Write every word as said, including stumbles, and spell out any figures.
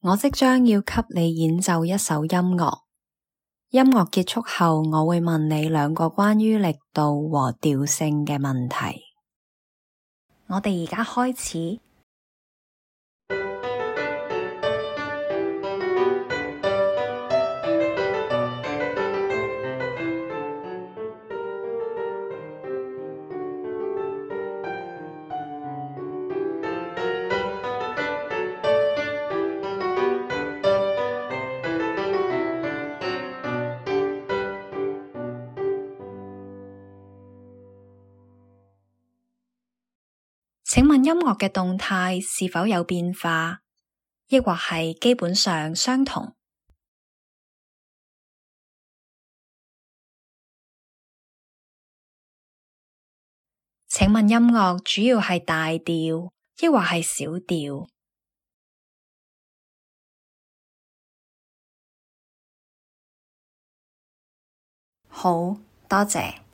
我即將要給你演奏一首音樂，音樂結束後，我會問你兩個關於力度和調性嘅問題。我哋而家開始。請問音樂嘅動態是否有變化，抑或係基本上相同？請問音樂主要係大調，抑或係小調？好，多謝。